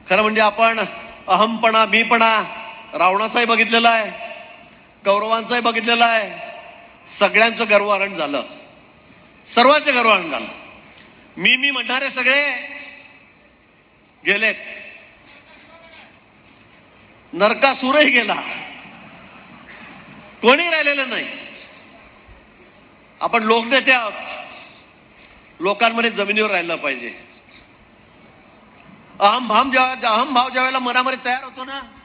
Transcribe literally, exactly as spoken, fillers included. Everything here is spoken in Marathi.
खरं म्हणजे आपण अहमपणा, मीपणा रावणाचाही बघितलेला आहे, कौरवांचाही बघितलेला आहे. सगळ्यांचं गर्वहरण झालं, सर्वांचं गर्वहरण झालं. मी मी म्हणणारे सगळे गेलेत, नरकासुरही गेला, कोणी राहिलेलं नाही. आपण लोकनेते आहोत, लोकांमध्ये जमिनीवर राहिलं पाहिजे. अहम भाव जेव्हा अहम भाव ज्या वेळेला मनामध्ये तयार होतो ना,